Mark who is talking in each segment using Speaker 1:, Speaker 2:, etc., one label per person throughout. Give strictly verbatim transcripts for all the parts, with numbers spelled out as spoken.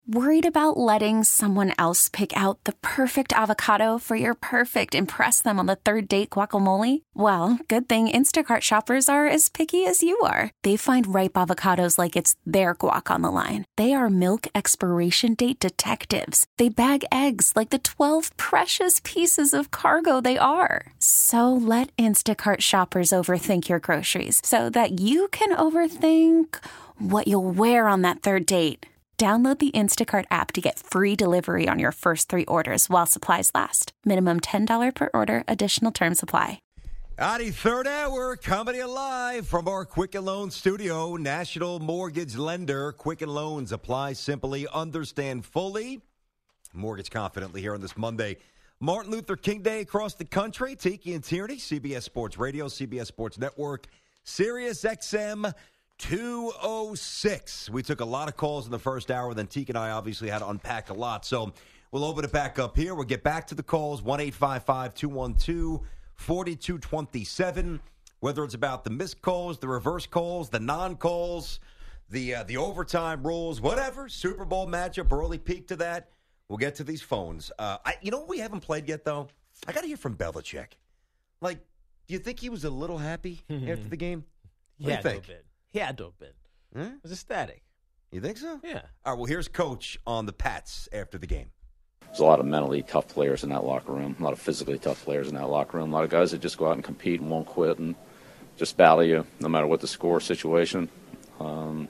Speaker 1: Worried about letting someone else pick out the perfect avocado for your perfect impress them on the third date guacamole? Well, good thing Instacart shoppers are as picky as you are. They find ripe avocados like it's their guac on the line. They are milk expiration date detectives. They bag eggs like the twelve precious pieces of cargo they are. So let Instacart shoppers overthink your groceries so that you can overthink what you'll wear on that third date. Download the Instacart app to get free delivery on your first three orders while supplies last. Minimum ten dollars per order. Additional terms apply.
Speaker 2: Howdy, third hour, coming live from our Quicken Loans studio. National Mortgage Lender. Quicken Loans. Apply simply, understand fully. Mortgage confidently here on this Monday. Martin Luther King Day across the country. Tiki and Tierney, C B S Sports Radio, C B S Sports Network, Sirius X M two oh six. We took a lot of calls in the first hour, then Teak and I obviously had to unpack a lot. So we'll open it back up here. We'll get back to the calls, one eight five five, two one two, four two two seven. Whether it's about the missed calls, the reverse calls, the non-calls, the uh, the overtime rules, whatever, Super Bowl matchup, early peek to that, we'll get to these phones. Uh, I, you know what we haven't played yet, though? I got to hear from Belichick. Like, do you think he was a little happy after the game? What
Speaker 3: Yeah,
Speaker 2: do you think?
Speaker 3: He had to have been.
Speaker 2: Huh?
Speaker 3: It was ecstatic.
Speaker 2: You think so?
Speaker 3: Yeah.
Speaker 2: All right, well, here's Coach on the Pats after the game.
Speaker 4: There's a lot of mentally tough players in that locker room, a lot of physically tough players in that locker room, a lot of guys that just go out and compete and won't quit and just battle you no matter what the score situation. Um,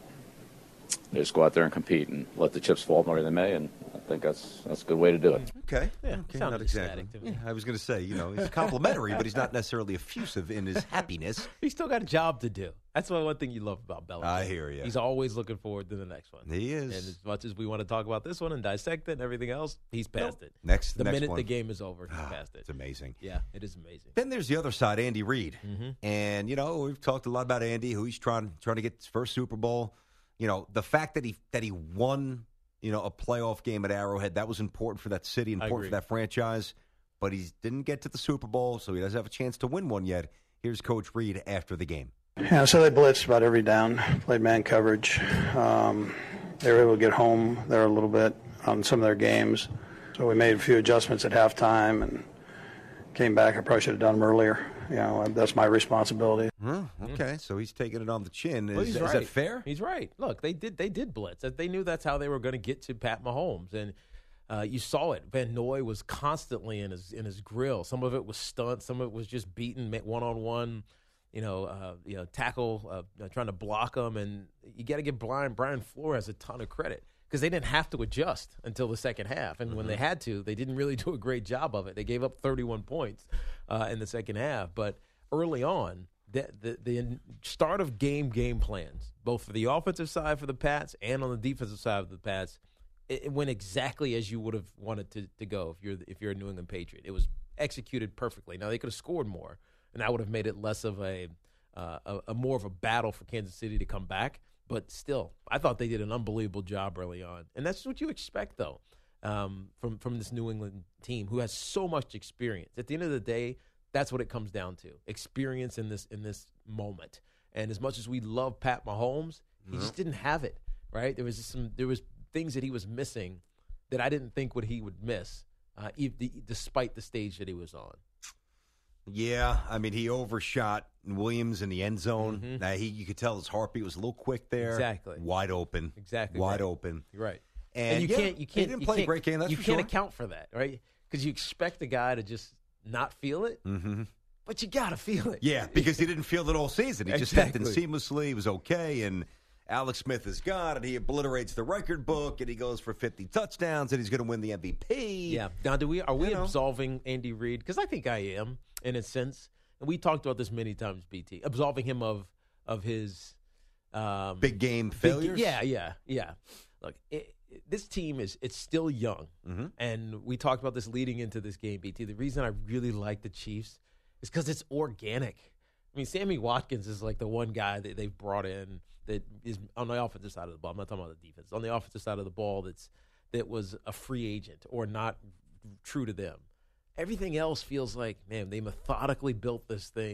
Speaker 4: they just go out there and compete and let the chips fall where they may, and I think that's that's a good way to do it.
Speaker 2: Okay.
Speaker 3: Yeah,
Speaker 2: okay.
Speaker 3: sounded
Speaker 2: Not exactly.
Speaker 3: ecstatic to me.
Speaker 2: Yeah, I was going to say, you know, he's complimentary, but he's not necessarily effusive in his happiness.
Speaker 3: He's still got a job to do. That's one one thing you love about Belichick.
Speaker 2: I hear you.
Speaker 3: He's always looking forward to the next one.
Speaker 2: He is.
Speaker 3: And as much as we want to talk about this one and dissect it and everything else, he's past
Speaker 2: Nope.
Speaker 3: it.
Speaker 2: Next,
Speaker 3: the
Speaker 2: next
Speaker 3: minute
Speaker 2: one.
Speaker 3: the game is over, he's
Speaker 2: Ah,
Speaker 3: past it.
Speaker 2: It's amazing.
Speaker 3: Yeah, it is amazing.
Speaker 2: Then there's the other side, Andy Reid.
Speaker 3: Mm-hmm.
Speaker 2: And, you know, we've talked a lot about Andy, who he's trying trying to get his first Super Bowl. You know, the fact that he that he won, you know, a playoff game at Arrowhead, that was important for that city, important for that franchise. But he didn't get to the Super Bowl, so he doesn't have a chance to win one yet. Here's Coach Reid after the game.
Speaker 5: Yeah, so they blitzed about every down, played man coverage. Um, they were able to get home there a little bit on some of their games. So we made a few adjustments at halftime and came back. I probably should have done them earlier. You know, that's my responsibility.
Speaker 2: Huh, okay, so he's taking it on the chin. Is,
Speaker 3: Well, he's
Speaker 2: is
Speaker 3: right.
Speaker 2: that fair?
Speaker 3: He's right. Look, they did they did blitz. They knew that's how they were going to get to Pat Mahomes, and uh, you saw it. Van Noy was constantly in his in his grill. Some of it was stunt. Some of it was just beating one on one. You know, uh, you know, tackle, uh, trying to block him, and you got to give Brian Brian Flores a ton of credit because they didn't have to adjust until the second half, and mm-hmm. when they had to, they didn't really do a great job of it. They gave up thirty-one points uh, in the second half, but early on, the, the the start of game game plans, both for the offensive side for the Pats and on the defensive side of the Pats, it, it went exactly as you would have wanted to, to go if you're if you're a New England Patriot. It was executed perfectly. Now they could have scored more, and that would have made it less of a, uh, a, a more of a battle for Kansas City to come back. But still, I thought they did an unbelievable job early on, and that's what you expect though um, from from this New England team who has so much experience. At the end of the day, that's what it comes down to: experience in this in this moment. And as much as we love Pat Mahomes, he mm-hmm. just didn't have it. Right? There was some there was things that he was missing that I didn't think what he would miss, uh, if the, despite the stage that he was on.
Speaker 2: Yeah, I mean, he overshot Williams in the end zone.
Speaker 3: Mm-hmm.
Speaker 2: Now, he, you could tell his heartbeat was a little quick there.
Speaker 3: Exactly.
Speaker 2: Wide open.
Speaker 3: Exactly.
Speaker 2: Wide
Speaker 3: right.
Speaker 2: open.
Speaker 3: You're right.
Speaker 2: And,
Speaker 3: and you
Speaker 2: yeah,
Speaker 3: can't, you can't,
Speaker 2: he didn't
Speaker 3: you
Speaker 2: play
Speaker 3: can't,
Speaker 2: a great game, that's
Speaker 3: you
Speaker 2: for
Speaker 3: can't
Speaker 2: sure.
Speaker 3: account for that, right? Because you expect the guy to just not feel it,
Speaker 2: mm-hmm.
Speaker 3: but you got to feel it.
Speaker 2: Yeah, because he didn't feel it all season. He just stepped in
Speaker 3: Exactly.
Speaker 2: seamlessly. He was okay, and Alex Smith is God, and he obliterates the record book, and he goes for fifty touchdowns, and he's going to win the M V P.
Speaker 3: Yeah. Now, do we are we
Speaker 2: You know.
Speaker 3: absolving Andy Reid? Because I think I am, in a sense. And we talked about this many times, B T. Absolving him of of his um,
Speaker 2: Big game
Speaker 3: big-
Speaker 2: failures?
Speaker 3: yeah, yeah, yeah. Look, it, it, this team is it's still young,
Speaker 2: mm-hmm.
Speaker 3: and we talked about this leading into this game, B T. The reason I really like the Chiefs is because it's organic. I mean, Sammy Watkins is like the one guy that they've brought in that is on the offensive side of the ball. I'm not talking about the defense. On the offensive side of the ball, that's that was a free agent or not true to them. Everything else feels like, man, they methodically built this thing,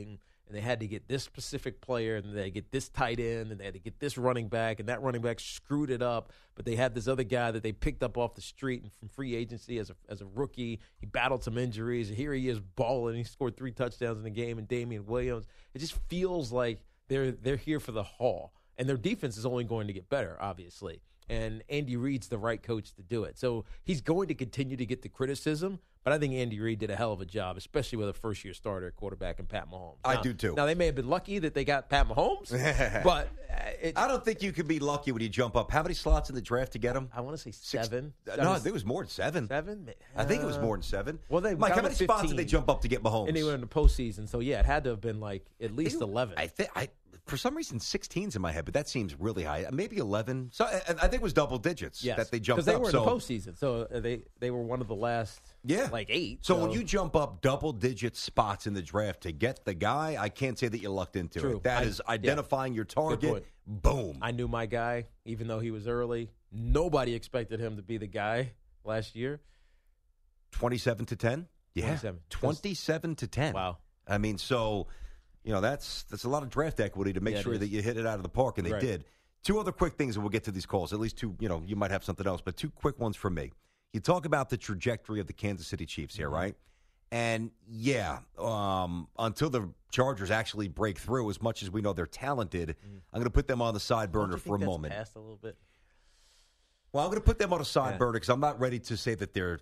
Speaker 3: and they had to get this specific player, and they had to get this tight end, and they had to get this running back, and that running back screwed it up. But they had this other guy that they picked up off the street and from free agency as a as a rookie. He battled some injuries, and here he is balling. He scored three touchdowns in the game, and Damian Williams. It just feels like they're they're here for the haul, and their defense is only going to get better, obviously. And Andy Reid's the right coach to do it. So he's going to continue to get the criticism, but I think Andy Reid did a hell of a job, especially with a first-year starter quarterback in Pat Mahomes.
Speaker 2: I
Speaker 3: now,
Speaker 2: do, too.
Speaker 3: Now, they may have been lucky that they got Pat Mahomes, but it,
Speaker 2: I don't think you could be lucky when you jump up. How many slots in the draft to get him?
Speaker 3: I want to say seven.
Speaker 2: Six,
Speaker 3: seven.
Speaker 2: no, I think it was more than seven.
Speaker 3: Seven?
Speaker 2: I think it was more than seven.
Speaker 3: Well, they
Speaker 2: Mike,
Speaker 3: got
Speaker 2: how
Speaker 3: him
Speaker 2: many
Speaker 3: at
Speaker 2: spots
Speaker 3: fifteen,
Speaker 2: did they jump up to get Mahomes?
Speaker 3: And they were in the postseason, so yeah, it had to have been like at least
Speaker 2: I think,
Speaker 3: eleven.
Speaker 2: I think I. For some reason, sixteen's in my head, but that seems really high. Maybe eleven. So I, I think it was double digits
Speaker 3: yes.
Speaker 2: that they jumped up.
Speaker 3: Because they were
Speaker 2: so,
Speaker 3: in the postseason, so they, they were one of the last,
Speaker 2: yeah.
Speaker 3: like eight.
Speaker 2: So, so when you jump up double-digit spots in the draft to get the guy, I can't say that you lucked into
Speaker 3: True.
Speaker 2: it. That
Speaker 3: I,
Speaker 2: is identifying
Speaker 3: yeah.
Speaker 2: your target. Boom.
Speaker 3: I knew my guy, even though he was early. Nobody expected him to be the guy last year.
Speaker 2: twenty-seven to ten? Yeah.
Speaker 3: twenty-seven.
Speaker 2: twenty-seven to ten.
Speaker 3: Wow.
Speaker 2: I mean, so... You know, that's that's a lot of draft equity to make
Speaker 3: yeah,
Speaker 2: sure that you hit it out of the park, and they
Speaker 3: right.
Speaker 2: did. Two other quick things, and we'll get to these calls. At least two, you know, you might have something else, but two quick ones from me. You talk about the trajectory of the Kansas City Chiefs here, mm-hmm. right? And, yeah, um, until the Chargers actually break through, as much as we know they're talented, mm-hmm. I'm going to put them on the side burner for a
Speaker 3: that's
Speaker 2: moment.
Speaker 3: Passed a little bit?
Speaker 2: Well, I'm going to put them on a side
Speaker 3: yeah.
Speaker 2: burner because I'm not ready to say that they're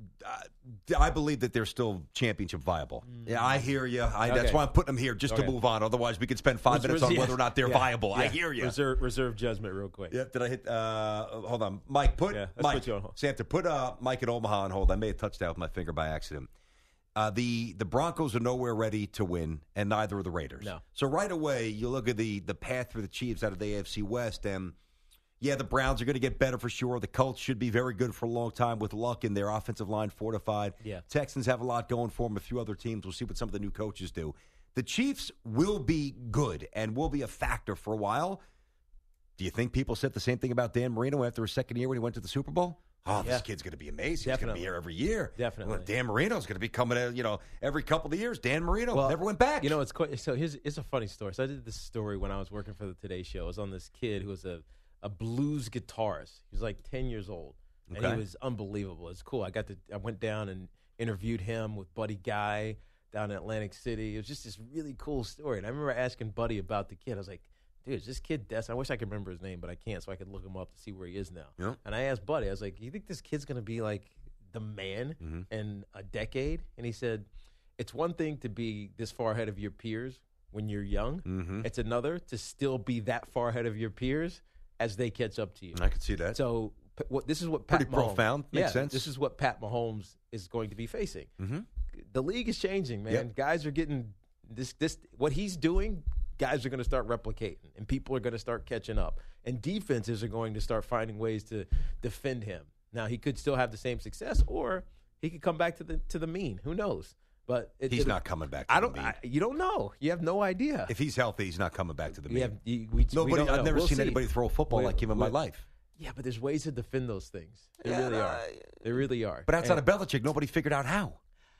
Speaker 2: Uh, I believe that they're still championship viable. Mm. Yeah, I hear you. I, okay. That's why I'm putting them here, just okay. to move on. Otherwise, we could spend five Res- minutes on yeah. whether or not they're yeah. viable. Yeah. I hear you.
Speaker 3: Reserve, reserve judgment real quick.
Speaker 2: Yeah, did I hit? Uh, hold on. Mike, put
Speaker 3: yeah,
Speaker 2: Mike.
Speaker 3: Put you on hold.
Speaker 2: Santa, put uh, Mike in Omaha on hold. I made a touchdown with my finger by accident. Uh, the the Broncos are nowhere ready to win, and neither are the Raiders.
Speaker 3: No.
Speaker 2: So right away, you look at the, the path for the Chiefs out of the A F C West, and yeah, the Browns are going to get better for sure. The Colts should be very good for a long time with luck in their offensive line fortified.
Speaker 3: Yeah.
Speaker 2: Texans have a lot going for them. A few other teams. We'll see what some of the new coaches do. The Chiefs will be good and will be a factor for a while. Do you think people said the same thing about Dan Marino after his second year when he went to the Super Bowl? Oh, this yeah. kid's going to be amazing. Definitely. He's going to be here every year.
Speaker 3: Definitely.
Speaker 2: Well, Dan Marino's going to be coming in, you know, every couple of years. Dan Marino
Speaker 3: well,
Speaker 2: never went back.
Speaker 3: You know, it's quite, so here's it's a funny story. So I did this story when I was working for the Today Show. I was on this kid who was a a blues guitarist. He was like ten years old, and
Speaker 2: okay.
Speaker 3: he was unbelievable. It's cool. I got to. I went down and interviewed him with Buddy Guy down in Atlantic City. It was just this really cool story. And I remember asking Buddy about the kid. I was like, dude, is this kid destined? I wish I could remember his name, but I can't, so I could look him up to see where he is now.
Speaker 2: Yep.
Speaker 3: And I asked Buddy, I was like, you think this kid's going to be like the man
Speaker 2: mm-hmm.
Speaker 3: in a decade? And he said, it's one thing to be this far ahead of your peers when you're young.
Speaker 2: Mm-hmm.
Speaker 3: It's another to still be that far ahead of your peers as they catch up to you.
Speaker 2: I could see that.
Speaker 3: So what this is what Pat
Speaker 2: Pretty
Speaker 3: Mahomes,
Speaker 2: profound. Makes
Speaker 3: yeah,
Speaker 2: sense.
Speaker 3: This is what Pat Mahomes is going to be facing.
Speaker 2: Mm-hmm.
Speaker 3: The league is changing, man.
Speaker 2: Yep.
Speaker 3: Guys are getting this. This what he's doing. Guys are going to start replicating, and people are going to start catching up, and defenses are going to start finding ways to defend him. Now he could still have the same success, or he could come back to the to the mean. Who knows? But it,
Speaker 2: he's
Speaker 3: it,
Speaker 2: not coming back to
Speaker 3: I don't.
Speaker 2: the mean.
Speaker 3: I, you don't know. You have no idea.
Speaker 2: If he's healthy, he's not coming back to the
Speaker 3: we
Speaker 2: mean.
Speaker 3: Have, you, we,
Speaker 2: Nobody.
Speaker 3: we don't
Speaker 2: I've
Speaker 3: know.
Speaker 2: never
Speaker 3: we'll
Speaker 2: seen
Speaker 3: see.
Speaker 2: anybody throw a football
Speaker 3: we,
Speaker 2: like him in
Speaker 3: we,
Speaker 2: my life.
Speaker 3: Yeah, but there's ways to defend those things. There
Speaker 2: yeah,
Speaker 3: really
Speaker 2: no,
Speaker 3: are. There really are.
Speaker 2: But outside
Speaker 3: and,
Speaker 2: of Belichick, nobody figured out how.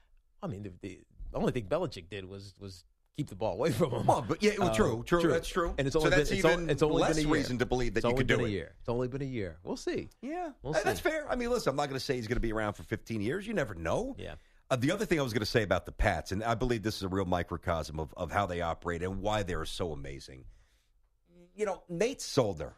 Speaker 3: I mean, the, the, the only thing Belichick did was was keep the ball away from him.
Speaker 2: Well, but yeah, well,
Speaker 3: uh,
Speaker 2: true, true,
Speaker 3: true,
Speaker 2: that's true.
Speaker 3: And it's
Speaker 2: so
Speaker 3: only
Speaker 2: that's
Speaker 3: been,
Speaker 2: even
Speaker 3: it's, it's only
Speaker 2: less
Speaker 3: been a year.
Speaker 2: reason to believe that
Speaker 3: it's
Speaker 2: you
Speaker 3: only
Speaker 2: could
Speaker 3: been
Speaker 2: do
Speaker 3: a
Speaker 2: it.
Speaker 3: Year. It's only been a year. We'll see.
Speaker 2: Yeah,
Speaker 3: we'll
Speaker 2: that's
Speaker 3: see.
Speaker 2: fair. I mean, listen, I'm not going to say he's going to be around for fifteen years. You never know.
Speaker 3: Yeah.
Speaker 2: Uh, the other thing I was going to say about the Pats, and I believe this is a real microcosm of, of how they operate and why they're so amazing. You know, Nate Solder.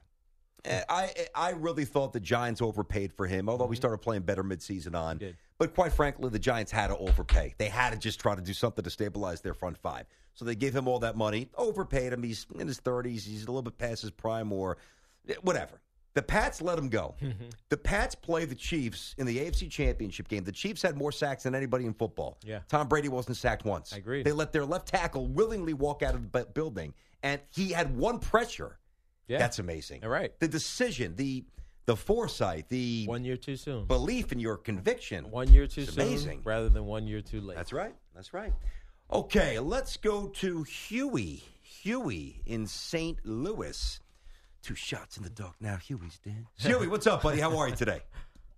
Speaker 2: I I really thought the Giants overpaid for him, although we started playing better midseason on. But quite frankly, the Giants had to overpay. They had to just try to do something to stabilize their front five. So they gave him all that money, overpaid him. He's in his thirties. He's a little bit past his prime or whatever. The Pats let him go. Mm-hmm. The Pats play the Chiefs in the A F C Championship game. The Chiefs had more sacks than anybody in football.
Speaker 3: Yeah.
Speaker 2: Tom Brady wasn't sacked once.
Speaker 3: I agree.
Speaker 2: They let their left tackle willingly walk out of the building, and he had one pressure.
Speaker 3: Yeah.
Speaker 2: That's amazing.
Speaker 3: All right.
Speaker 2: The decision, the the foresight, the
Speaker 3: one year too soon.
Speaker 2: Belief in your conviction.
Speaker 3: One year too soon
Speaker 2: amazing.
Speaker 3: Rather than one year too late.
Speaker 2: That's right. That's right. Okay, let's go to Huey. Huey in Saint Louis. Two shots in the dark now. Huey's dead. Huey, what's up, buddy? How are you today?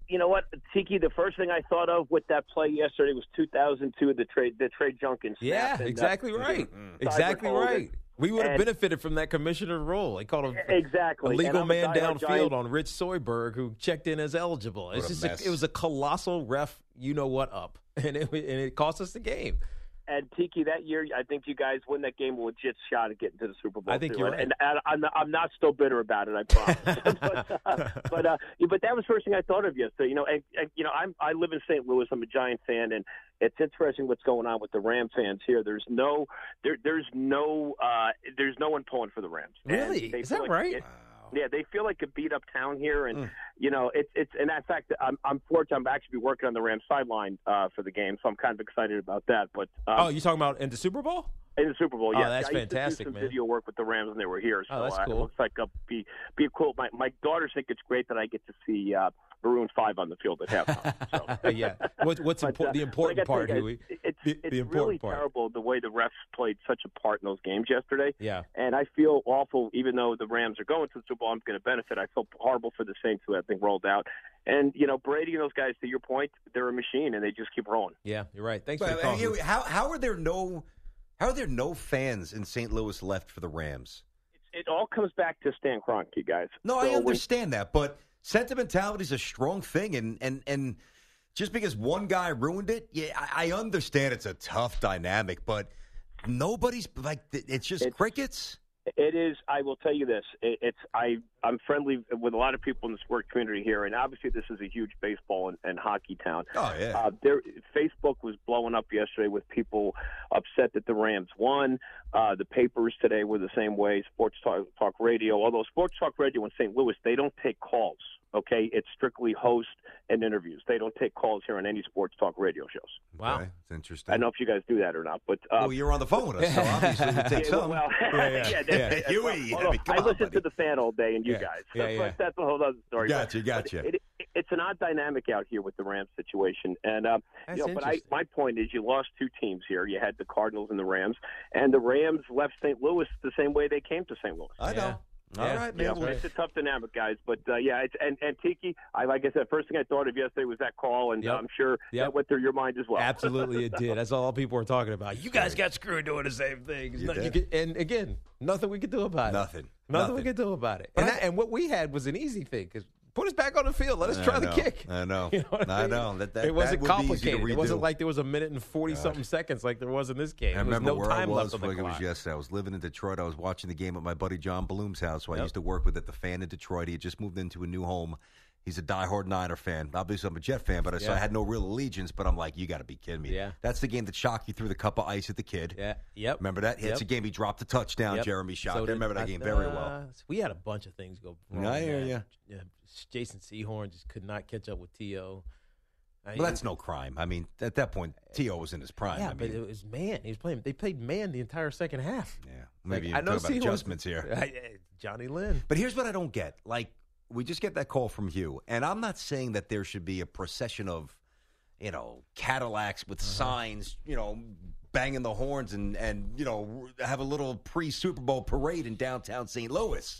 Speaker 6: you know what, Tiki? The first thing I thought of with that play yesterday was two thousand two, the trade, the trade Junkin.
Speaker 3: Yeah,
Speaker 6: and,
Speaker 3: exactly
Speaker 6: uh,
Speaker 3: right.
Speaker 6: Mm-hmm.
Speaker 3: Exactly right. We would have
Speaker 6: and,
Speaker 3: benefited from that commissioner role. They called him
Speaker 6: exactly.
Speaker 3: a legal man downfield
Speaker 6: giant.
Speaker 3: on Rich Soyberg, who checked in as eligible. It's just a, it was a colossal ref, you know what, up, and it and it cost us the game.
Speaker 6: And Tiki, that year, I think you guys win that game with a legit shot at getting to the Super Bowl.
Speaker 3: I think
Speaker 6: too.
Speaker 3: you're
Speaker 6: and,
Speaker 3: right.
Speaker 6: and, and I'm, not, I'm not still bitter about it. I promise. but uh, but, uh, yeah, but that was the first thing I thought of yesterday. You know, and, and you know, I'm I live in Saint Louis. I'm a Giant fan, and it's interesting what's going on with the Ram fans here. There's no there there's no uh, there's no one pulling for the Rams.
Speaker 3: Really? Is that
Speaker 6: like
Speaker 3: right?
Speaker 6: It, Yeah, they feel like a beat up town here, and
Speaker 3: Mm.
Speaker 6: you know it's it's. And in fact, I'm I'm fortunate. I'm actually working on the Rams sideline uh, for the game, so I'm kind of excited about that. But um,
Speaker 3: oh, you talking about in the Super Bowl?
Speaker 6: In the Super Bowl,
Speaker 3: Oh,
Speaker 6: yeah.
Speaker 3: that's
Speaker 6: I used
Speaker 3: fantastic,
Speaker 6: to do some
Speaker 3: man.
Speaker 6: video work with the Rams when they were here, so
Speaker 3: Oh, that's
Speaker 6: uh,
Speaker 3: cool.
Speaker 6: it looks like I'll be be cool. My my daughters think it's great that I get to see uh, Maroon Five on the field at halftime. So.
Speaker 3: yeah. What, what's
Speaker 6: But,
Speaker 3: impor-
Speaker 6: uh,
Speaker 3: the important
Speaker 6: but I
Speaker 3: part,
Speaker 6: gotta tell
Speaker 3: Huey?
Speaker 6: you guys, It's,
Speaker 3: The-
Speaker 6: it's
Speaker 3: the important
Speaker 6: really
Speaker 3: part.
Speaker 6: terrible the way the refs played such a part in those games yesterday.
Speaker 3: Yeah.
Speaker 6: And I feel awful, even though the Rams are going to the Super Bowl, I'm going to benefit. I feel horrible for the Saints who have been rolled out. And, you know, Brady and those guys, to your point, they're a machine, and they just keep rolling.
Speaker 3: Yeah, you're right. Thanks
Speaker 2: But,
Speaker 3: for the
Speaker 2: uh,
Speaker 3: call.
Speaker 2: you- how how are there no how are there no fans in Saint Louis left for the Rams?
Speaker 6: It all comes back to Stan Kroenke, guys.
Speaker 2: No,
Speaker 6: So
Speaker 2: I
Speaker 6: when-
Speaker 2: understand that, but sentimentality is a strong thing, and and and just because one guy ruined it, yeah, I, I understand it's a tough dynamic, but nobody's like it's just
Speaker 6: It's-
Speaker 2: crickets.
Speaker 6: It is. I will tell you this. It, it's. I. I'm friendly with a lot of people in the sport community here, and obviously this is a huge baseball and, and hockey town.
Speaker 2: Oh yeah.
Speaker 6: Uh, there, Facebook was blowing up yesterday with people upset that the Rams won. Uh, the papers today were the same way. Sports talk, talk radio, although Sports Talk Radio in Saint Louis, they don't take calls. Okay, it's strictly host and interviews. They don't take calls here on any sports talk radio shows.
Speaker 3: Wow.
Speaker 2: Okay, it's interesting.
Speaker 6: I don't know if you guys do that or not, but uh,
Speaker 2: well, you're on the phone with us, so obviously we take
Speaker 6: yeah,
Speaker 2: some.
Speaker 6: well,
Speaker 3: Yeah, yeah.
Speaker 6: yeah,
Speaker 3: Yeah.
Speaker 6: that's-
Speaker 2: Huey,
Speaker 6: well,
Speaker 2: I mean, come
Speaker 6: I
Speaker 2: on,
Speaker 6: listen
Speaker 2: buddy.
Speaker 6: to the fan all day, and you
Speaker 3: Yeah.
Speaker 6: guys.
Speaker 3: Yeah, yeah.
Speaker 6: But that's a whole other story.
Speaker 2: Gotcha,
Speaker 6: But-
Speaker 2: gotcha.
Speaker 6: but It, it, it's an odd dynamic out here with the Rams situation, and uh,
Speaker 3: That's
Speaker 6: you know. But I,
Speaker 3: interesting.
Speaker 6: my point is, you lost two teams here. You had the Cardinals and the Rams, and the Rams left Saint Louis the same way they came to Saint Louis.
Speaker 2: I
Speaker 3: Yeah.
Speaker 2: know. All
Speaker 3: Yeah.
Speaker 2: right,
Speaker 6: Yeah,
Speaker 2: man. well,
Speaker 6: it's a tough dynamic, guys. But uh, yeah, it's, and and Tiki, I like I said, first thing I thought of yesterday was that call, and
Speaker 3: Yep.
Speaker 6: uh, I'm sure
Speaker 3: Yep.
Speaker 6: that went through your mind as well.
Speaker 3: Absolutely, it did. That's all people were talking about. You guys got screwed doing the same thing. It's
Speaker 2: You
Speaker 3: not- you
Speaker 2: did.
Speaker 3: could- and again, nothing we could do about it.
Speaker 2: Nothing.
Speaker 3: Nothing,
Speaker 2: Nothing.
Speaker 3: we could do about it.
Speaker 2: But
Speaker 3: And,
Speaker 2: I-
Speaker 3: that, and what we had was an easy thing because put us back on the field. Let us
Speaker 2: I
Speaker 3: try the
Speaker 2: know.
Speaker 3: kick.
Speaker 2: I know.
Speaker 3: You know what I,
Speaker 2: I
Speaker 3: mean?
Speaker 2: know. That- that-
Speaker 3: it wasn't
Speaker 2: that would be easy to
Speaker 3: complicated. It wasn't
Speaker 2: redo.
Speaker 3: like there was a minute and forty something seconds like there was in this game.
Speaker 2: I
Speaker 3: There was
Speaker 2: remember
Speaker 3: no
Speaker 2: where
Speaker 3: time
Speaker 2: I
Speaker 3: left
Speaker 2: was
Speaker 3: on the
Speaker 2: like it was
Speaker 3: clock.
Speaker 2: yesterday. I was living in Detroit. I was watching the game at my buddy John Bloom's house, who I
Speaker 3: Yep.
Speaker 2: used to work with at the Fan in Detroit. He had just moved into a new home. He's a diehard Niner fan. Obviously, I'm a Jet fan, but I, so I
Speaker 3: Yeah.
Speaker 2: had no real allegiance. But I'm like, you got to be kidding me.
Speaker 3: Yeah.
Speaker 2: That's the game that Shockey threw the cup of ice at the kid.
Speaker 3: Yeah. Yep.
Speaker 2: Remember that?
Speaker 3: Yep.
Speaker 2: It's a game he dropped a touchdown,
Speaker 3: Yep.
Speaker 2: Jeremy Shockey.
Speaker 3: So
Speaker 2: I
Speaker 3: did-
Speaker 2: remember that
Speaker 3: I-
Speaker 2: game very
Speaker 3: uh,
Speaker 2: well.
Speaker 3: We had a bunch of things go wrong.
Speaker 2: I hear
Speaker 3: man.
Speaker 2: ya.
Speaker 3: Yeah, Jason Sehorn just could not catch up with T O
Speaker 2: Well, that's no crime. I mean, at that point, T O was in his prime.
Speaker 3: Yeah,
Speaker 2: I
Speaker 3: but
Speaker 2: mean,
Speaker 3: it was man. He was playing. They played man the entire second half.
Speaker 2: yeah. Maybe
Speaker 3: Like,
Speaker 2: you talk about
Speaker 3: Sehorn's-
Speaker 2: adjustments here.
Speaker 3: I- I- Johnny Lynn.
Speaker 2: But here's what I don't get. Like, we just get that call from Hugh, and I'm not saying that there should be a procession of, you know, Cadillacs with
Speaker 3: Uh-huh.
Speaker 2: signs, you know, banging the horns and, and you know, have a little pre-Super Bowl parade in downtown Saint Louis.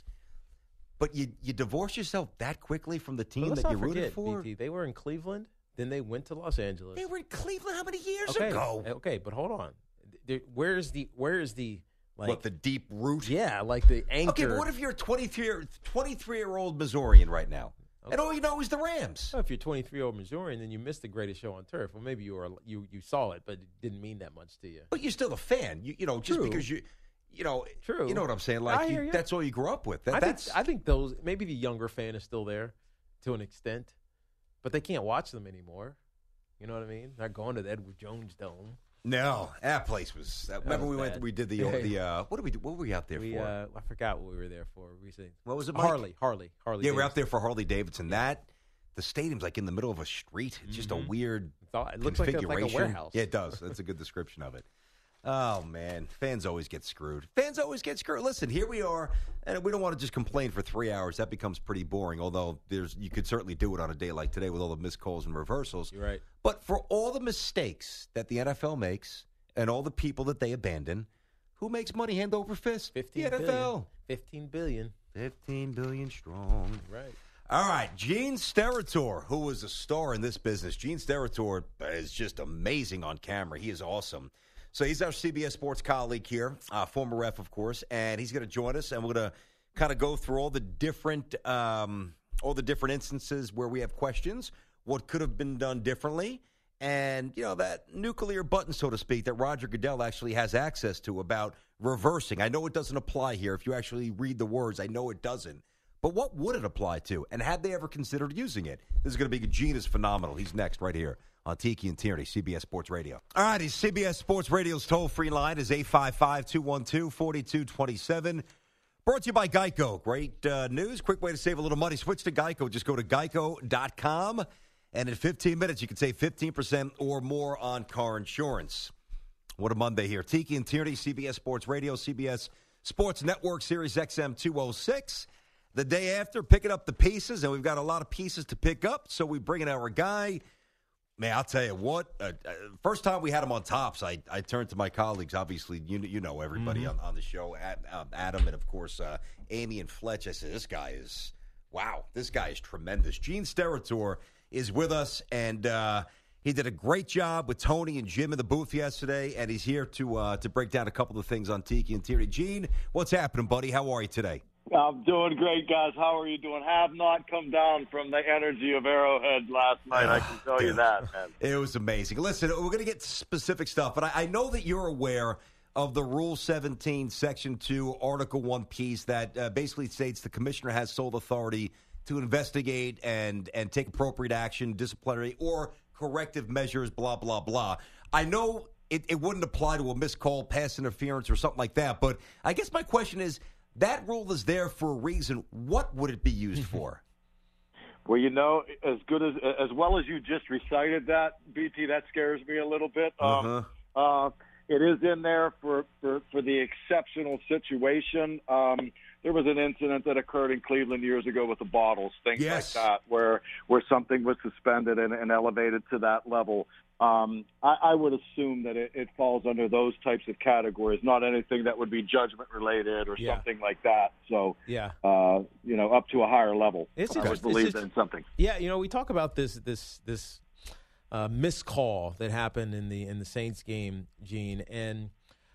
Speaker 2: But you you divorce yourself that quickly from the
Speaker 3: But
Speaker 2: team
Speaker 3: let's
Speaker 2: that
Speaker 3: not
Speaker 2: you rooted
Speaker 3: forget,
Speaker 2: for?
Speaker 3: B T, they were in Cleveland. Then they went to Los Angeles.
Speaker 2: They were in Cleveland how many years
Speaker 3: okay,
Speaker 2: ago?
Speaker 3: okay, but hold on. There, where's the where is the like?
Speaker 2: what, the deep root?
Speaker 3: yeah, like the anchor.
Speaker 2: Okay, but what if you're a twenty-three-year-old Missourian right now, and all you know is the Rams?
Speaker 3: Well, if you're twenty-three-year-old Missourian, then you missed the greatest show on turf. Well, maybe you were you you saw it, but it didn't mean that much to you.
Speaker 2: But you're still a fan. You you know, just
Speaker 3: True.
Speaker 2: because you you know,
Speaker 3: True.
Speaker 2: you know what I'm saying?
Speaker 3: I
Speaker 2: Like
Speaker 3: hear
Speaker 2: you,
Speaker 3: you.
Speaker 2: that's all you grew up with. That,
Speaker 3: I
Speaker 2: that's
Speaker 3: think I think those maybe the younger fan is still there to an extent, but they can't watch them anymore. You know what I mean? Not going to the Edward Jones Dome.
Speaker 2: no, that place was. Uh, remember
Speaker 3: was
Speaker 2: we went.
Speaker 3: bad.
Speaker 2: We did the
Speaker 3: Yeah.
Speaker 2: the. Uh, what did we do? What were we out there
Speaker 3: We
Speaker 2: for?
Speaker 3: uh, I forgot what we were there for. We said
Speaker 2: what was it? Mike?
Speaker 3: Harley, Harley, Harley.
Speaker 2: Yeah, we're out
Speaker 3: Davidson.
Speaker 2: there for Harley Davidson. That the stadium's like in the middle of a street. It's just a
Speaker 3: Mhm.
Speaker 2: weird
Speaker 3: Thought- It looks like a,
Speaker 2: configuration.
Speaker 3: like a warehouse.
Speaker 2: Yeah, it does. That's a good description of it. Oh man, fans always get screwed. Fans always get screwed. Listen, here we are, and we don't want to just complain for three hours. That becomes pretty boring. Although there's, you could certainly do it on a day like today with all the missed calls and reversals.
Speaker 3: You're right.
Speaker 2: But for all the mistakes that the N F L makes and all the people that they abandon, who makes money hand over fist?
Speaker 3: Fifteen
Speaker 2: the N F L.
Speaker 3: billion. Fifteen billion.
Speaker 2: Fifteen billion strong.
Speaker 3: Right.
Speaker 2: All right, Gene Steratore, who was a star in this business. Gene Steratore is just amazing on camera. He is awesome. So he's our C B S Sports colleague here, uh, former ref, of course, and he's going to join us, and we're going to kind of go through all the different, um, all the different instances where we have questions, what could have been done differently, and you know that nuclear button, so to speak, that Roger Goodell actually has access to about reversing. I know it doesn't apply here. If you actually read the words, I know it doesn't. But what would it apply to? And had they ever considered using it? This is going to be Gene is phenomenal. He's next right here on Tiki and Tierney, C B S Sports Radio. All right, his C B S Sports Radio's toll-free line is eight five five, two one two, four two two seven. Brought to you by Geico. Great uh, news. Quick way to save a little money. Switch to Geico. Just go to geico dot com. And in fifteen minutes, you can save fifteen percent or more on car insurance. What a Monday here. Tiki and Tierney, C B S Sports Radio, C B S Sports Network, Sirius X M two oh six. The day after, picking up the pieces, and we've got a lot of pieces to pick up, so we bring in our guy. Man, I'll tell you what, uh, uh, first time we had him on Tops, I, I turned to my colleagues, obviously, you, you know everybody mm-hmm. on, on the show, Ad, um, Adam, and of course, uh, Amy and Fletch. I said, this guy is, wow, this guy is tremendous. Gene Steratore is with us, and uh, he did a great job with Tony and Jim in the booth yesterday, and he's here to uh, to break down a couple of things on Tiki and Tierney. Gene, what's happening, buddy? How are you today?
Speaker 7: I'm doing great, guys. How are you doing? Have not come down from the energy of Arrowhead last night, I can tell you that, man.
Speaker 2: It was amazing. Listen, we're going to get specific stuff, but I, I know that you're aware of the Rule seventeen, Section two, Article one piece that uh, basically states the commissioner has sole authority to investigate and, and take appropriate action, disciplinary or corrective measures, blah, blah, blah. I know it, it wouldn't apply to a missed call, pass interference, or something like that, but I guess my question is, that rule is there for a reason. What would it be used for?
Speaker 7: Well, you know, as good as as well as you just recited that, B T, that scares me a little bit.
Speaker 2: Uh-huh.
Speaker 7: Um, uh, it is in there for, for, for the exceptional situation. Um, there was an incident that occurred in Cleveland years ago with the bottles, things
Speaker 2: yes.
Speaker 7: like that, where where something was suspended and, and elevated to that level. Um, I, I would assume that it, it falls under those types of categories, not anything that would be judgment related or
Speaker 3: yeah.
Speaker 7: something like that. So,
Speaker 3: yeah,
Speaker 7: uh, you know, up to a higher level,
Speaker 3: it's
Speaker 7: I would believe
Speaker 3: just,
Speaker 7: in something.
Speaker 3: Yeah, you know, we talk about this this this uh, missed call that happened in the in the Saints game, Gene, and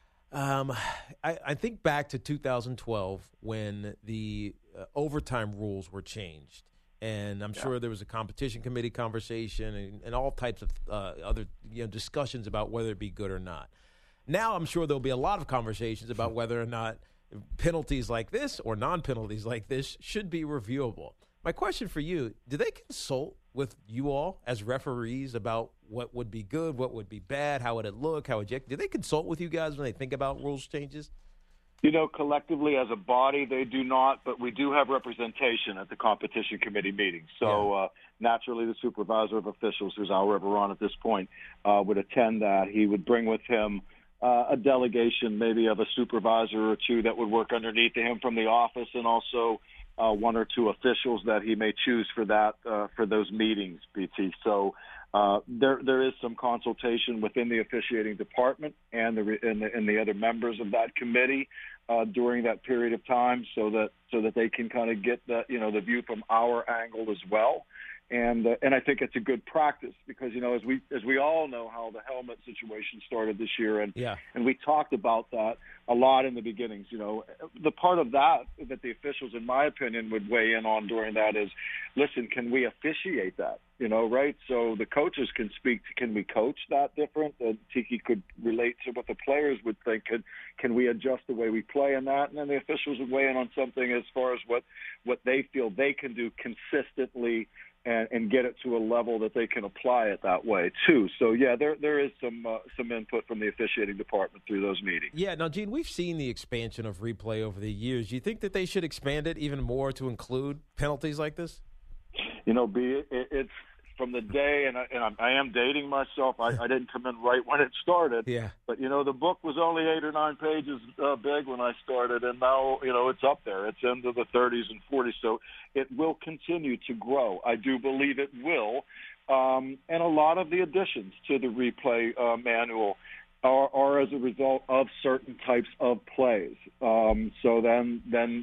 Speaker 3: um, I, I think back to two thousand twelve when the uh, overtime rules were changed. And I'm yeah. sure there was a competition committee conversation and, and all types of uh, other you know, discussions about whether it be good or not. Now I'm sure there'll be a lot of conversations about whether or not penalties like this or non-penalties like this should be reviewable. My question for you, do they consult with you all as referees about what would be good, what would be bad, how would it look, how would you – do they consult with you guys when they think about rules changes?
Speaker 7: You know, collectively as a body, they do not, but we do have representation at the competition committee meetings. So yeah. uh, naturally, the supervisor of officials, who's Al Riveron at this point, uh, would attend that. He would bring with him uh, a delegation, maybe of a supervisor or two that would work underneath him from the office, and also uh, one or two officials that he may choose for that uh, for those meetings, B T. So uh, there there is some consultation within the officiating department and the and the, and the other members of that committee uh, during that period of time, so that so that they can kind of get the you know the view from our angle as well. And uh, and I think it's a good practice because, you know, as we as we all know how the helmet situation started this year, and
Speaker 3: yeah.
Speaker 7: and we talked about that a lot in the beginnings. You know, the part of that that the officials, in my opinion, would weigh in on during that is, listen, can we officiate that? You know, right? So the coaches can speak to, can we coach that different? Uh, Tiki could relate to what the players would think. Can, can we adjust the way we play in that? And then the officials would weigh in on something as far as what, what they feel they can do consistently and, and get it to a level that they can apply it that way too. So yeah, there there is some uh, some input from the officiating department through those meetings.
Speaker 3: Yeah, now Gene, we've seen the expansion of replay over the years. Do you think that they should expand it even more to include penalties like this?
Speaker 7: You know, B, it, it's from the day, and I, and I'm, I am dating myself. I, I didn't come in right when it started.
Speaker 3: Yeah.
Speaker 7: But, you know, the book was only eight or nine pages uh, big when I started, and now, you know, it's up there. It's into the thirties and forties, so it will continue to grow. I do believe it will. Um, and a lot of the additions to the replay uh, manual are, are as a result of certain types of plays. Um, so then, then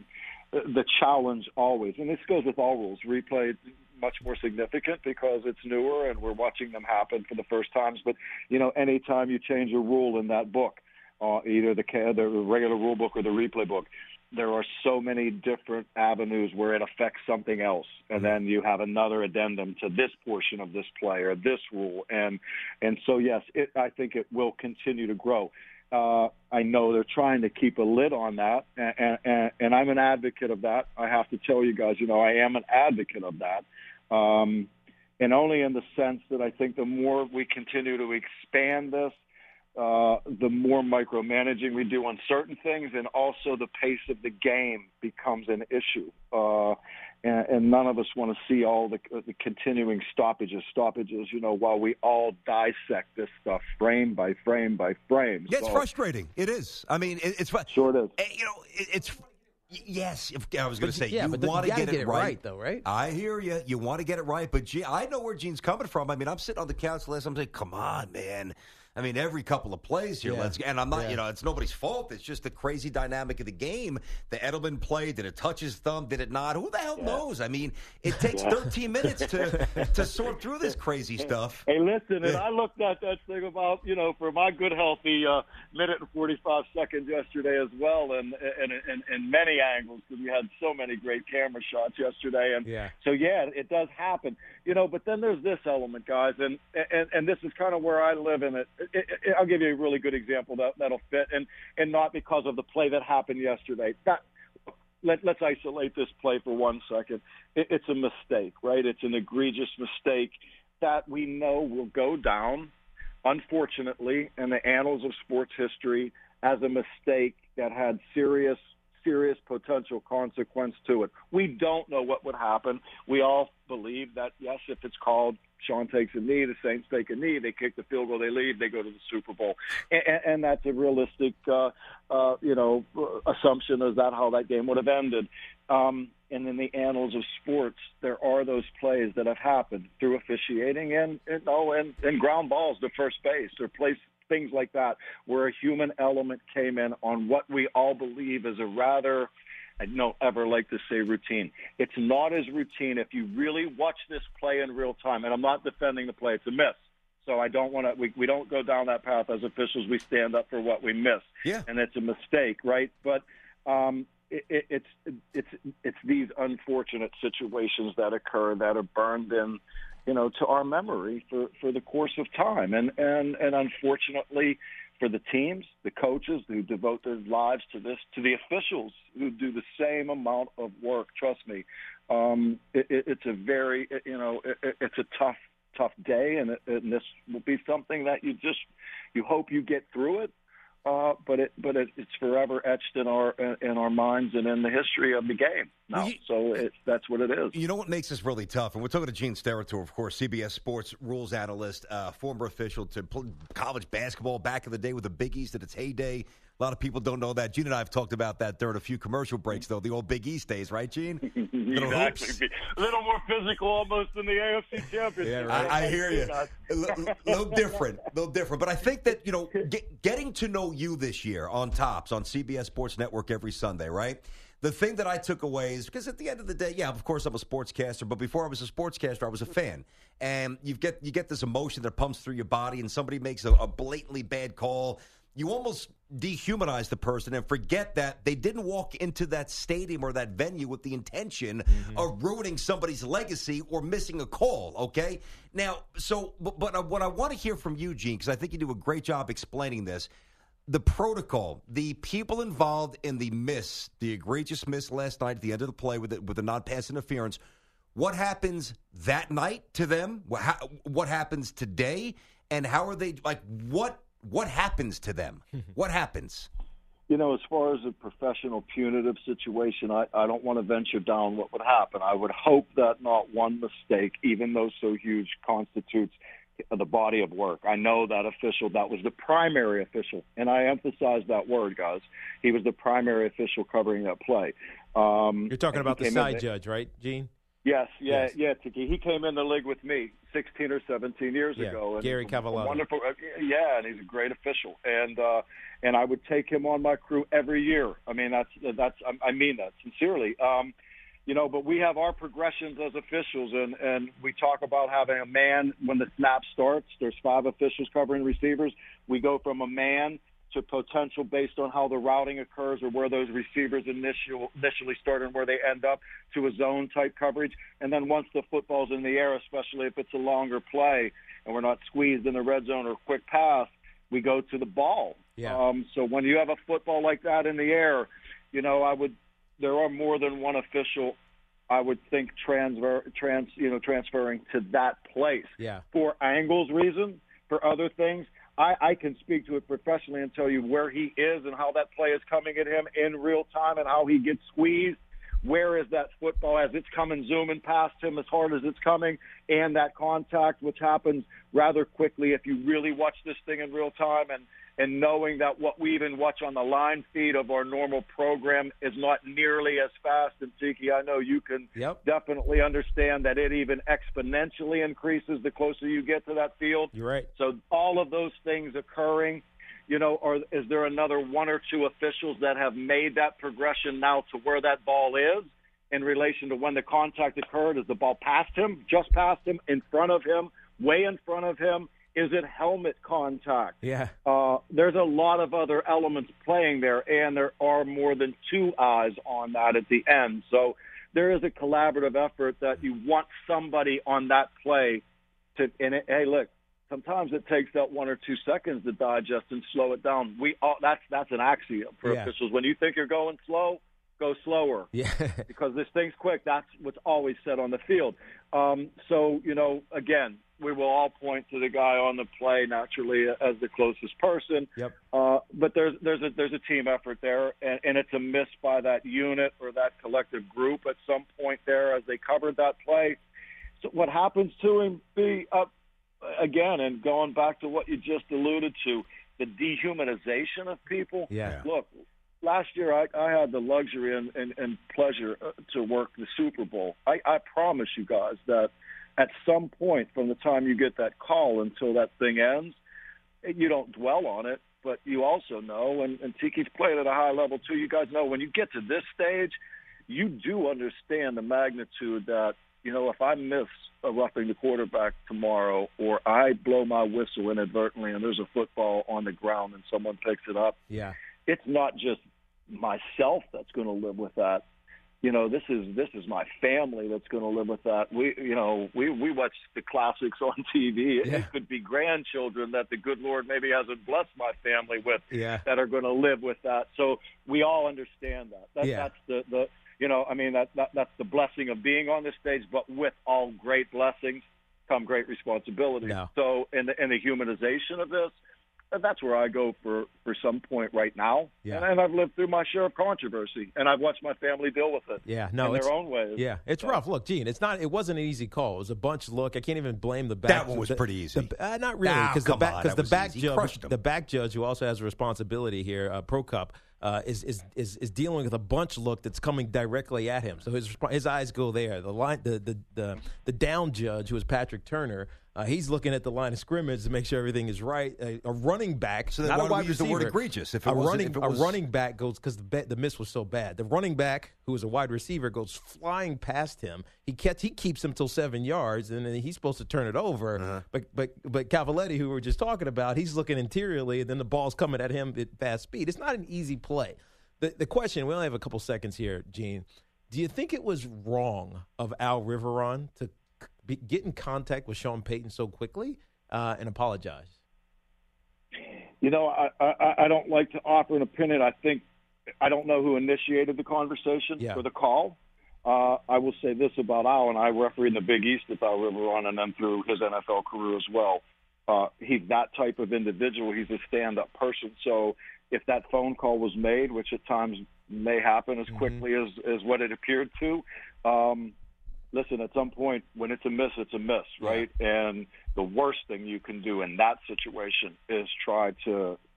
Speaker 7: the challenge always, and this goes with all rules, replay much more significant because it's newer and we're watching them happen for the first times. But, you know, anytime you change a rule in that book, uh, either the, the regular rule book or the replay book, there are so many different avenues where it affects something else. And then you have another addendum to this portion of this play or this rule. And, and so, yes, it, I think it will continue to grow. Uh, I know they're trying to keep a lid on that, and, and, and I'm an advocate of that. I have to tell you guys, you know, I am an advocate of that, um, and only in the sense that I think the more we continue to expand this, uh, the more micromanaging we do on certain things, and also the pace of the game becomes an issue. Uh, And, and none of us want to see all the, the continuing stoppages, stoppages, you know, while we all dissect this stuff frame by frame by frame.
Speaker 2: Yeah, it's
Speaker 7: so,
Speaker 2: frustrating. It is. I mean, it, it's
Speaker 7: sure it is.
Speaker 2: You know, it, it's yes. If, I was going to say
Speaker 3: yeah,
Speaker 2: you
Speaker 3: but
Speaker 2: want to
Speaker 3: you
Speaker 2: get,
Speaker 3: get
Speaker 2: it
Speaker 3: it
Speaker 2: right.
Speaker 3: right, though, right?
Speaker 2: I hear you. You want to get it right, but gee, I know where Gene's coming from. I mean, I'm sitting on the couch last. I'm saying, come on, man. I mean, every couple of plays here,
Speaker 3: Yeah.
Speaker 2: let's and I'm not,
Speaker 3: Yeah.
Speaker 2: you know, it's nobody's fault. It's just the crazy dynamic of the game. The Edelman play, did it touch his thumb? Did it not? Who the hell
Speaker 7: Yeah.
Speaker 2: knows? I mean, it takes thirteen minutes to to sort through this crazy stuff.
Speaker 7: Hey, listen, and
Speaker 2: Yeah.
Speaker 7: I looked at that thing about, you know, for my good healthy uh, minute and forty-five seconds yesterday as well, and and and, and many angles, because we had so many great camera shots yesterday. And
Speaker 3: Yeah.
Speaker 7: so, yeah, it does happen. You know, but then there's this element, guys, and and, and this is kind of where I live in it. It, it. I'll give you a really good example that, that'll fit, and, and not because of the play that happened yesterday. That, let, let's isolate this play for one second. It, it's a mistake, right? It's an egregious mistake that we know will go down, unfortunately, in the annals of sports history as a mistake that had serious serious potential consequence to it. We don't know what would happen. We all believe that, yes, if it's called, Sean takes a knee, the Saints take a knee, they kick the field goal, they leave, they go to the Super Bowl. And, and that's a realistic, uh, uh, you know, assumption. Is that how that game would have ended? Um, and in the annals of sports, there are those plays that have happened through officiating and, and, oh, and, and ground balls to first base or place things like that, where a human element came in on what we all believe is a rather, I don't ever like to say routine. It's not as routine if you really watch this play in real time. And I'm not defending the play. It's a miss. So I don't want to, we, we don't go down that path as officials. We stand up for what we miss.
Speaker 2: Yeah.
Speaker 7: And it's a mistake, right? But um, it, it, it's, it's, it's these unfortunate situations that occur that are burned in, you know, to our memory for, for the course of time. And, and, and unfortunately for the teams, the coaches who devote their lives to this, to the officials who do the same amount of work, trust me, um, it, it, it's a very, you know, it, it's a tough, tough day. And, it, and this will be something that you just, you hope you get through it. Uh, but it, but it, it's forever etched in our in our minds and in the history of the game now.
Speaker 2: Well, you,
Speaker 7: so it, that's what it is.
Speaker 2: You know what makes this really tough? And we're talking to Gene Steratore, of course, C B S Sports rules analyst, uh, former official to college basketball back in the day with the Big East at its heyday. A lot of people don't know that. Gene and I have talked about that during a few commercial breaks, though. The old Big East days, right, Gene? Little
Speaker 7: exactly.
Speaker 2: hoops.
Speaker 7: A little more physical almost than the A F C Championship.
Speaker 3: Yeah, right.
Speaker 2: I, I hear you. A little, little different, a little different. But I think that, you know, get, getting to know you this year on Tops, on C B S Sports Network every Sunday, right? The thing that I took away is, because at the end of the day, yeah, of course I'm a sportscaster, but before I was a sportscaster, I was a fan. And you get you get this emotion that pumps through your body, and somebody makes a, a blatantly bad call. You almost dehumanize the person and forget that they didn't walk into that stadium or that venue with the intention mm-hmm. of ruining somebody's legacy or missing a call, okay? Now, so, but, but what I want to hear from you, Gene, because I think you do a great job explaining this, the protocol, the people involved in the miss, the egregious miss last night at the end of the play with the, with the non-pass interference, what happens that night to them? What, how, what happens today? And how are they, like, what What happens to them? What happens?
Speaker 7: You know, as far as a professional punitive situation, I, I don't want to venture down what would happen. I would hope that not one mistake, even though so huge, constitutes the body of work. I know that official, that was the primary official, and I emphasize that word, guys. He was the primary official covering that play. Um,
Speaker 3: You're talking about the side
Speaker 7: in,
Speaker 3: judge, right, Gene?
Speaker 7: Yes, yeah,
Speaker 3: Yes.
Speaker 7: yeah, Tiki. He came in the league with me sixteen or seventeen years
Speaker 3: Yeah,
Speaker 7: ago. And
Speaker 3: Gary
Speaker 7: he's a- a
Speaker 3: Cavallaro.
Speaker 7: Wonderful, uh, yeah, and he's a great official. And uh, and I would take him on my crew every year. I mean, that's that's I mean that sincerely. Um, you know, but we have our progressions as officials, and and we talk about having a man when the snap starts. There's five officials covering receivers. We go from a man to potential based on how the routing occurs or where those receivers initial, initially start and where they end up to a zone-type coverage. And then once the football's in the air, especially if it's a longer play and we're not squeezed in the red zone or quick pass, we go to the ball.
Speaker 3: Yeah.
Speaker 7: Um, so when you have a football like that in the air, you know, I would – there are more than one official, I would think, transfer, trans, you know, transferring to that place.
Speaker 3: Yeah.
Speaker 7: For angles reason, for other things – I, I can speak to it professionally and tell you where he is and how that play is coming at him in real time and how he gets squeezed. Where is that football as it's coming, zooming past him as hard as it's coming, and that contact, which happens rather quickly if you really watch this thing in real time, and, and knowing that what we even watch on the line feed of our normal program is not nearly as fast. And, Tiki, I know you can
Speaker 3: Yep.
Speaker 7: definitely understand that it even exponentially increases the closer you get to that field.
Speaker 3: You're right.
Speaker 7: So all of those things occurring, you know, or is there another one or two officials that have made that progression now to where that ball is in relation to when the contact occurred? Is the ball past him, just past him, in front of him, way in front of him? Is it helmet contact?
Speaker 3: Yeah.
Speaker 7: Uh, there's a lot of other elements playing there, and there are more than two eyes on that at the end. So there is a collaborative effort that you want somebody on that play to, and it, hey, look, sometimes it takes that one or two seconds to digest and slow it down. We all, that's that's an axiom for
Speaker 3: Yeah.
Speaker 7: officials. When you think you're going slow, go slower.
Speaker 3: Yeah.
Speaker 7: Because this thing's quick. That's what's always said on the field. Um, so, you know, again, we will all point to the guy on the play naturally as the closest person.
Speaker 3: Yep.
Speaker 7: Uh, but there's there's a there's a team effort there, and, and it's a miss by that unit or that collective group at some point there as they covered that play. So what happens to him? Be up. Again, and going back to what you just alluded to, the dehumanization of people.
Speaker 3: Yeah.
Speaker 7: Look, last year I, I had the luxury and, and, and pleasure to work the Super Bowl. I, I promise you guys that at some point from the time you get that call until that thing ends, you don't dwell on it, but you also know, and, and Tiki's played at a high level too, you guys know when you get to this stage, you do understand the magnitude that, you know, if I miss a roughing the quarterback tomorrow or I blow my whistle inadvertently and there's a football on the ground and someone picks it up,
Speaker 3: Yeah.
Speaker 7: it's not just myself that's going to live with that. You know, this is this is my family that's going to live with that. We, you know, we, we watch the classics on T V.
Speaker 3: Yeah.
Speaker 7: It could be grandchildren that the good Lord maybe hasn't blessed my family with
Speaker 3: Yeah.
Speaker 7: that are going to live with that. So we all understand that. that
Speaker 3: Yeah.
Speaker 7: That's the, the you know, I mean, that, that that's the blessing of being on this stage, but with all great blessings come great responsibility.
Speaker 3: No.
Speaker 7: So in the, in the humanization of this, that's where I go for, for some point right now.
Speaker 3: Yeah.
Speaker 7: And, and I've lived through my share of controversy, and I've watched my family deal with it
Speaker 3: Yeah. No,
Speaker 7: in
Speaker 3: it's,
Speaker 7: their own ways.
Speaker 3: Yeah, it's
Speaker 7: So-
Speaker 3: rough. Look, Gene, it's not. It wasn't an easy call. It was a bunch look. I can't even blame the back.
Speaker 2: That one was
Speaker 3: the-
Speaker 2: pretty easy.
Speaker 3: the- uh, not really,
Speaker 2: Nah,
Speaker 3: because the
Speaker 2: come
Speaker 3: back
Speaker 2: on,
Speaker 3: because
Speaker 2: that
Speaker 3: the
Speaker 2: was
Speaker 3: back
Speaker 2: easy. He crushed
Speaker 3: judge,
Speaker 2: him.
Speaker 3: the back judge, who also has a responsibility here, uh, Pro Cup, uh, is, is is is dealing with a bunch look that's coming directly at him. So his resp- his eyes go there. The line, the the the, the down judge, who is Patrick Turner. Uh, he's looking at the line of scrimmage to make sure everything is right. A, a running back,
Speaker 2: So then
Speaker 3: not
Speaker 2: why
Speaker 3: a
Speaker 2: do we
Speaker 3: wide
Speaker 2: use the word
Speaker 3: receiver.
Speaker 2: egregious if it
Speaker 3: a
Speaker 2: wasn't-
Speaker 3: running
Speaker 2: if it
Speaker 3: a
Speaker 2: was-
Speaker 3: running back goes because the be- the miss was so bad. The running back, who is a wide receiver, goes flying past him. He catch, he keeps him till seven yards, and then he's supposed to turn it over.
Speaker 2: Uh-huh.
Speaker 3: But but but Cavaletti, who we were just talking about, he's looking interiorly, and then the ball's coming at him at fast speed. It's not an easy play. The the question, we only have a couple seconds here, Gene. Do you think it was wrong of Al Riveron to be, get in contact with Sean Payton so quickly uh, and apologize?
Speaker 7: You know, I, I, I don't like to offer an opinion. I think I don't know who initiated the conversation
Speaker 3: Yeah.
Speaker 7: or the call. Uh, I will say this about Al, and I refereed in the Big East with Al Riveron and then through his N F L career as well. Uh, he's that type of individual. He's a stand-up person. So if that phone call was made, which at times may happen as
Speaker 3: Mm-hmm.
Speaker 7: quickly as, as what it appeared to, um, listen, at some point when it's a miss, it's a miss, right? And the worst thing you can do in that situation is try to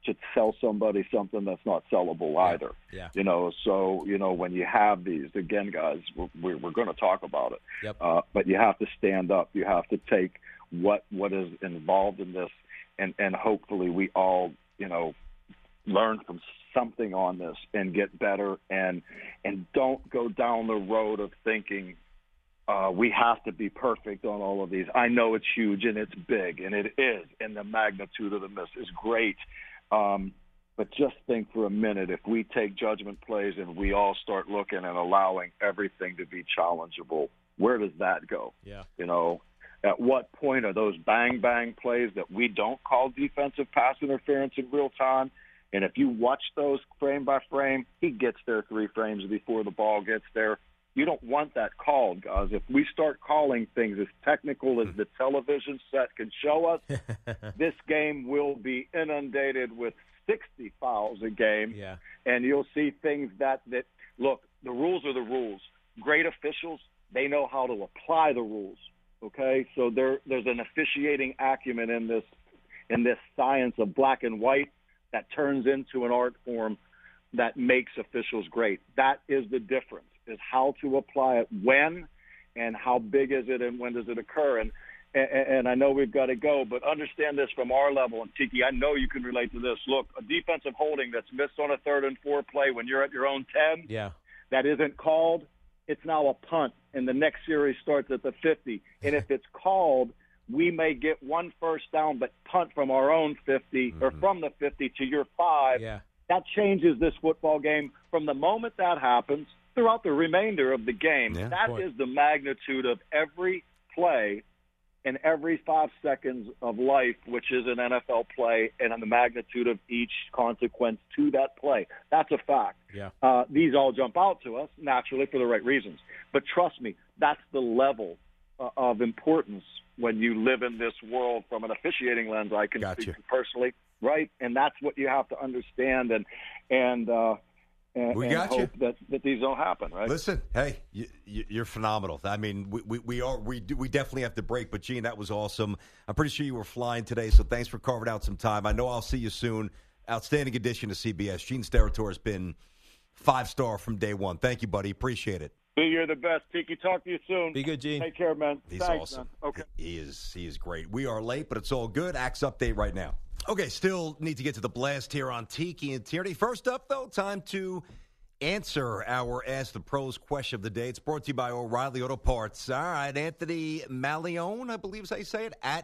Speaker 7: should sell somebody something that's not sellable either.
Speaker 3: Yeah.
Speaker 7: You know, so, you know, when you have these, again, guys, we're, we're going to talk about it.
Speaker 3: Yep.
Speaker 7: Uh, but you have to stand up. You have to take what what is involved in this, and, and hopefully we all, you know, learn from something on this and get better, and and don't go down the road of thinking uh, we have to be perfect on all of these. I know it's huge and it's big, and it is, and the magnitude of the miss is great. Um, but just think for a minute, if we take judgment plays and we all start looking and allowing everything to be challengeable, where does that go?
Speaker 3: Yeah.
Speaker 7: You know, at what point are those bang-bang plays that we don't call defensive pass interference in real time? And if you watch those frame by frame, he gets there three frames before the ball gets there. You don't want that called, guys. If we start calling things as technical as the television set can show us, this game will be inundated with sixty fouls a game.
Speaker 3: Yeah.
Speaker 7: And you'll see things that, that, look, the rules are the rules. Great officials, they know how to apply the rules, okay? So there, there's an officiating acumen in this, in this science of black and white that turns into an art form that makes officials great. That is the difference, is how to apply it when and how big is it and when does it occur. And and, and I know we've got to go, but understand this from our level. And, Tiki, I know you can relate to this. Look, a defensive holding that's missed on a third and four play when you're at your own ten,
Speaker 3: yeah,
Speaker 7: that isn't called, it's now a punt, and the next series starts at the fifty. And if it's called, we may get one first down, but punt from our own fifty mm-hmm. or from the fifty to your five.
Speaker 3: Yeah.
Speaker 7: That changes this football game from the moment that happens throughout the remainder of the game.
Speaker 2: Yeah,
Speaker 7: that
Speaker 3: point.
Speaker 7: is the magnitude of every play and every five seconds of life, which is an N F L play, and the magnitude of each consequence to that play. That's a fact.
Speaker 3: Yeah.
Speaker 7: Uh, these all jump out to us, naturally, for the right reasons. But trust me, that's the level uh, of importance when you live in this world from an officiating lens. I can
Speaker 2: Gotcha.
Speaker 7: speak to personally, right? And that's what you have to understand and and uh, and,
Speaker 2: We
Speaker 7: and
Speaker 2: got you.
Speaker 7: hope that, that these don't happen, right?
Speaker 2: Listen, hey, you, you're phenomenal. I mean, we, we, we are we do, we definitely have to break. But Gene, that was awesome. I'm pretty sure you were flying today, so thanks for carving out some time. I know I'll see you soon. Outstanding addition to C B S. Gene Steratore has been five star from day one. Thank you, buddy. Appreciate it.
Speaker 7: B, you're the best. Tiki, talk to you soon.
Speaker 3: Be good, Gene.
Speaker 7: Take care, man.
Speaker 2: He's
Speaker 7: Thanks,
Speaker 2: awesome.
Speaker 7: man. Okay.
Speaker 2: He is he is great. We are late, but it's all good. Axe update right now. Okay, still need to get to the blast here on Tiki and Tierney. First up, though, time to answer our Ask the Pros question of the day. It's brought to you by O'Reilly Auto Parts. All right, Anthony Malione, I believe is how you say it, at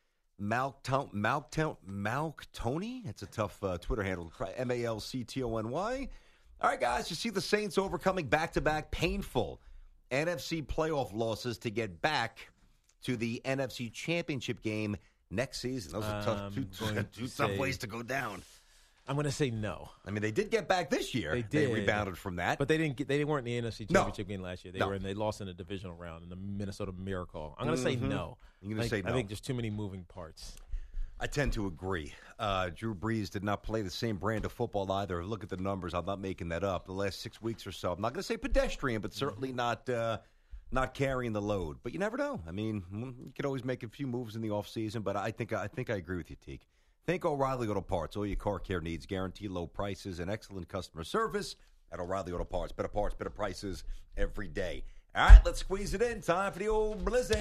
Speaker 2: Malcton, Malcton, Malctony. It's a tough uh, Twitter handle, M A L C T O N Y. All right, guys, you see the Saints overcoming back-to-back painful N F C playoff losses to get back to the N F C Championship game next season. Those are tough,
Speaker 3: I'm
Speaker 2: two,
Speaker 3: going to
Speaker 2: two tough
Speaker 3: say-
Speaker 2: ways to go down.
Speaker 3: I'm going to say no.
Speaker 2: I mean, they did get back this year.
Speaker 3: They did.
Speaker 2: rebounded from that.
Speaker 3: But they didn't get. They weren't in the N F C
Speaker 2: No.
Speaker 3: Championship game last year. They
Speaker 2: No.
Speaker 3: were in. They lost in the divisional round in the Minnesota Miracle. I'm going to say
Speaker 2: Mhm.
Speaker 3: no.
Speaker 2: You're gonna
Speaker 3: Like,
Speaker 2: say no.
Speaker 3: I think there's too many moving parts.
Speaker 2: I tend to agree. Uh, Drew Brees did not play the same brand of football either. Look at the numbers. I'm not making that up. The last six weeks or so, I'm not going to say pedestrian, but certainly not uh, not carrying the load. But you never know. I mean, you could always make a few moves in the offseason, but I think I think I agree with you, Teak. Think O'Reilly Auto Parts. All your car care needs, guaranteed low prices, and excellent customer service at O'Reilly Auto Parts. Better parts, better prices every day. All right, let's squeeze it in. Time for the old blizzard.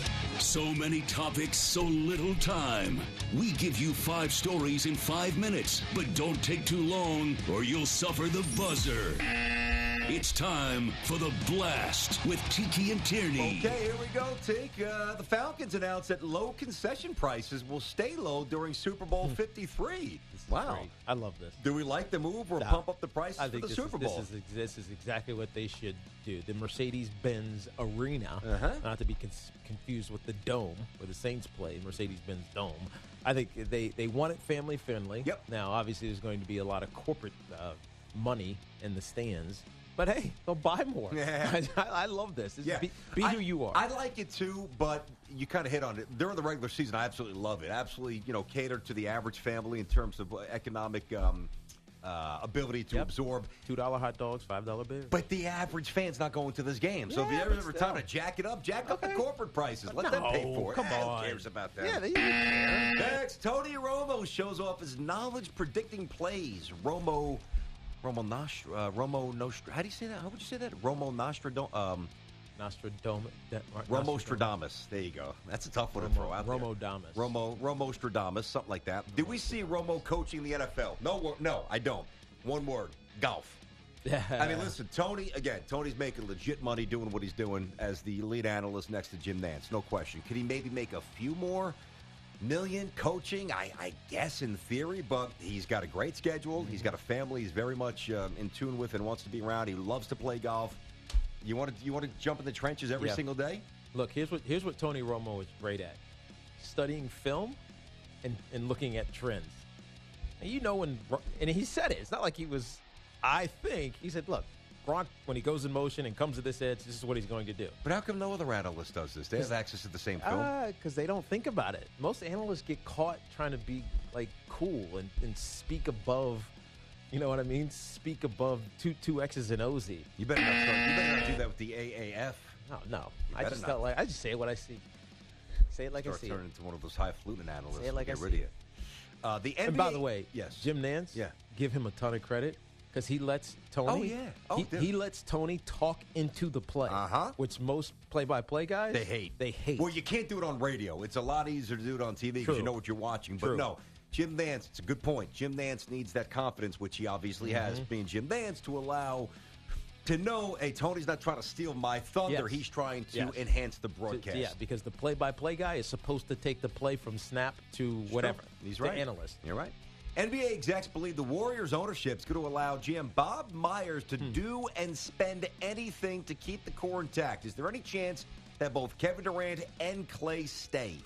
Speaker 8: So many topics, so little time. We give you five stories in five minutes, but don't take too long or you'll suffer the buzzer. It's time for the blast with Tiki and Tierney.
Speaker 2: Okay, here we go, Teak. Uh, the Falcons announced that low concession prices will stay low during Super Bowl fifty-three.
Speaker 3: This is
Speaker 2: Wow.
Speaker 3: great. I love this.
Speaker 2: Do we like the move or
Speaker 3: Nah,
Speaker 2: pump up the prices
Speaker 3: I
Speaker 2: for
Speaker 3: think
Speaker 2: the
Speaker 3: this
Speaker 2: Super
Speaker 3: is,
Speaker 2: Bowl?
Speaker 3: This is, this is exactly what they should do. The Mercedes-Benz Arena,
Speaker 2: Uh-huh.
Speaker 3: not to be con- confused with the Dome, where the Saints play, Mercedes-Benz Dome. I think they, they want it family-friendly.
Speaker 2: Yep.
Speaker 3: Now, obviously, there's going to be a lot of corporate uh, money in the stands. But, hey, they'll buy more.
Speaker 2: Yeah.
Speaker 3: I, I love this. this
Speaker 2: Yeah.
Speaker 3: is be be
Speaker 2: I,
Speaker 3: who you are.
Speaker 2: I like it too, but you kind of hit on it. During the regular season, I absolutely love it. Absolutely, you know, cater to the average family in terms of economic um, uh, ability to
Speaker 3: Yep.
Speaker 2: absorb.
Speaker 3: Two dollar hot dogs, five dollar beers.
Speaker 2: But the average fan's not going to this game. So
Speaker 3: Yeah,
Speaker 2: if you
Speaker 3: but
Speaker 2: ever time
Speaker 3: still.
Speaker 2: to jack it up, jack up the
Speaker 3: Okay.
Speaker 2: corporate prices. Let
Speaker 3: No,
Speaker 2: them pay for it.
Speaker 3: come
Speaker 2: Eh,
Speaker 3: on.
Speaker 2: Who cares about that?
Speaker 3: Yeah, they don't care.
Speaker 2: Next, Tony Romo shows off his knowledge predicting plays. Romo, Romo Nostra, uh, Romo Nostra. How do you say that? How would you say that? Romo Nostra. Um,
Speaker 3: Nostradamus.
Speaker 2: Romo Stradamus. There you go. That's a tough one to throw out there.
Speaker 3: Romo Damus.
Speaker 2: Romo Romo Stradamus, something like that. Did we see Romo coaching the N F L? No, wo- no, I don't. One word: golf.
Speaker 3: Yeah.
Speaker 2: I mean, listen, Tony. Again, Tony's making legit money doing what he's doing as the lead analyst next to Jim Nantz. No question. Could he maybe make a few more million coaching? I, I guess in theory, but he's got a great schedule. He's got a family. He's very much um, in tune with and wants to be around. He loves to play golf. You want to you want to jump in the trenches every
Speaker 3: Yeah.
Speaker 2: single day?
Speaker 3: Look, here's what here's what Tony Romo is great at: studying film and, and looking at trends. And you know when, and he said it. It's not like he was. I think he said, "Look, Gronk, when he goes in motion and comes to this edge, this is what he's going to do."
Speaker 2: But how come no other analyst does this? They have access to the same film.
Speaker 3: Because they don't think about it. Most analysts get caught trying to be like cool and, and speak above. You know what I mean? Speak above two two X's and O's.
Speaker 2: You better not start, you better not do that with the A A F.
Speaker 3: No, no.
Speaker 2: You
Speaker 3: I
Speaker 2: better
Speaker 3: just
Speaker 2: not.
Speaker 3: tell like I just say what I see. Say it like
Speaker 2: Start
Speaker 3: I see.
Speaker 2: turning
Speaker 3: It.
Speaker 2: into one of those highfalutin analysts.
Speaker 3: Say it like
Speaker 2: get
Speaker 3: I
Speaker 2: rid
Speaker 3: see
Speaker 2: of you. Uh, the N B A,
Speaker 3: And by the way,
Speaker 2: yes,
Speaker 3: Jim Nantz,
Speaker 2: Yeah.
Speaker 3: give him a ton of credit because he lets Tony.
Speaker 2: Oh, yeah. Oh,
Speaker 3: he,
Speaker 2: dude.
Speaker 3: he lets Tony talk into the play.
Speaker 2: Uh-huh.
Speaker 3: Which most play-by-play guys
Speaker 2: they hate.
Speaker 3: They hate.
Speaker 2: Well, you can't do it on radio. It's a lot easier to do it on T V because
Speaker 3: True.
Speaker 2: you know what you're watching. But
Speaker 3: True.
Speaker 2: no, Jim Nantz. It's a good point. Jim Nantz needs that confidence, which he obviously has,
Speaker 3: Mm-hmm.
Speaker 2: being Jim Nantz, to allow. To know, hey, Tony's not trying to steal my thunder.
Speaker 3: Yes.
Speaker 2: He's trying to
Speaker 3: Yes.
Speaker 2: enhance the
Speaker 3: So-
Speaker 2: broadcast.
Speaker 3: yeah, because the play-by-play guy is supposed to take the play from snap to whatever.
Speaker 2: He's
Speaker 3: the
Speaker 2: right.
Speaker 3: analyst.
Speaker 2: You're right. N B A execs believe the Warriors' ownership is going to allow G M Bob Myers to
Speaker 3: Hmm.
Speaker 2: do and spend anything to keep the core intact. Is there any chance that both Kevin Durant and Klay stay?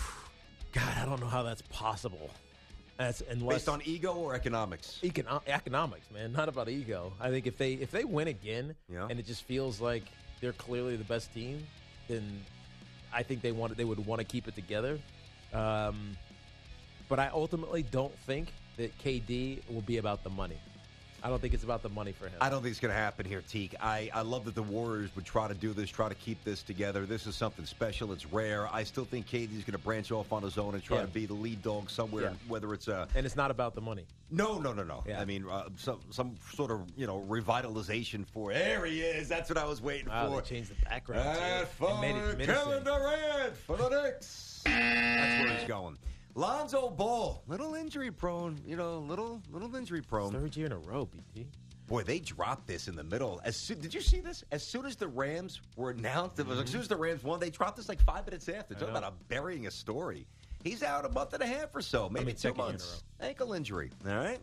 Speaker 3: God, I don't know how that's possible. That's unless
Speaker 2: Based on ego or economics?
Speaker 3: Econo- economics, man, not about ego. I think if they if they win again,
Speaker 2: Yeah.
Speaker 3: and it just feels like they're clearly the best team, then I think they want they would want to keep it together. Um, but I ultimately don't think that K D will be about the money. I don't think it's about the money for him.
Speaker 2: I don't think it's going to happen here, Teak. I, I love that the Warriors would try to do this, try to keep this together. This is something special. It's rare. I still think K D's going to branch off on his own and try
Speaker 3: Yeah.
Speaker 2: to be the lead dog somewhere,
Speaker 3: Yeah.
Speaker 2: whether it's a
Speaker 3: and it's not about the money.
Speaker 2: No, no, no, no.
Speaker 3: Yeah.
Speaker 2: I mean, uh, some some sort of you know revitalization for. There he is. That's what I was waiting
Speaker 3: Wow,
Speaker 2: for.
Speaker 3: they changed the background
Speaker 2: And
Speaker 3: too.
Speaker 2: for
Speaker 3: And made it
Speaker 2: Kevin
Speaker 3: menacing.
Speaker 2: Durant for the Knicks. That's where he's going. Lonzo Ball, little injury prone. You know, little little injury prone.
Speaker 3: Third year in a row, B T.
Speaker 2: Boy, they dropped this in the middle. As soon, did you see this? As soon as the Rams were announced, it was like, as soon as the Rams won, they dropped this like five minutes after. Talking
Speaker 3: know.
Speaker 2: about a burying a story. He's out a month and a half or so, maybe
Speaker 3: mean,
Speaker 2: two
Speaker 3: second year in a
Speaker 2: months. Ankle injury. All right.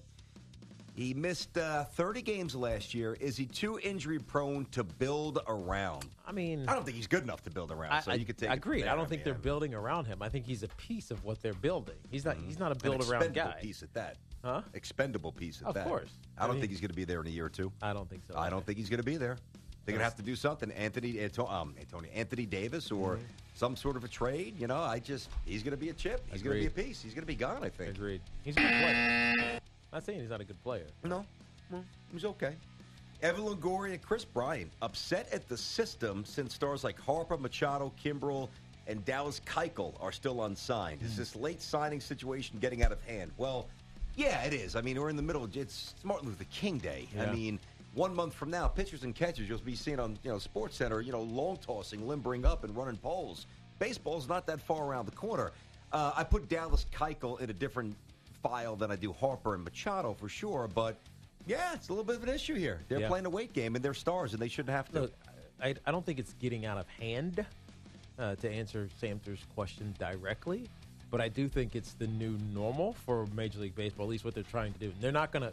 Speaker 2: He missed uh, thirty games last year. Is he too injury prone to build around?
Speaker 3: I mean,
Speaker 2: I don't think he's good enough to build around.
Speaker 3: I,
Speaker 2: so
Speaker 3: I-
Speaker 2: you could take.
Speaker 3: I
Speaker 2: it from
Speaker 3: agree.
Speaker 2: there.
Speaker 3: I don't think they're
Speaker 2: mean,
Speaker 3: building around him. I think he's a piece of what they're building. He's not. He's not a
Speaker 2: an
Speaker 3: build around
Speaker 2: expendable
Speaker 3: guy.
Speaker 2: piece at that.
Speaker 3: Huh?
Speaker 2: Expendable piece at
Speaker 3: Of
Speaker 2: that.
Speaker 3: course.
Speaker 2: I don't
Speaker 3: I mean-
Speaker 2: think he's going to be there in a year or two.
Speaker 3: I don't think so.
Speaker 2: I don't think he's going to be there. They're going to have to do something. Anthony, Anto- um, Antonio, Anthony Davis, or
Speaker 3: Mm-hmm.
Speaker 2: some sort of a trade. You know, I just he's going to be a chip. He's going to be a
Speaker 3: Agreed.
Speaker 2: piece. He's going to be gone. I think.
Speaker 3: Agreed. He's a good player. Not saying he's not a good player.
Speaker 2: No, well, he's okay. Evan Longoria and Chris Bryant upset at the system since stars like Harper, Machado, Kimbrel, and Dallas Keuchel are still unsigned. Is this late signing situation getting out of hand? Well, yeah, it is. I mean, we're in the middle. It's Martin Luther King Day. I
Speaker 3: Yeah.
Speaker 2: mean, one month from now, pitchers and catchers you'll be seeing on you know Sports Center, you know, long tossing, limbering up, and running poles. Baseball's not that far around the corner. Uh, I put Dallas Keuchel in a different file than I do Harper and Machado for sure, but yeah, it's a little bit of an issue here. They're
Speaker 3: Yeah.
Speaker 2: playing a weight game, and they're stars, and they shouldn't have to.
Speaker 3: Look, I, I don't think it's getting out of hand, uh, to answer Samter's question directly, but I do think it's the new normal for Major League Baseball, at least what they're trying to do. They're not going to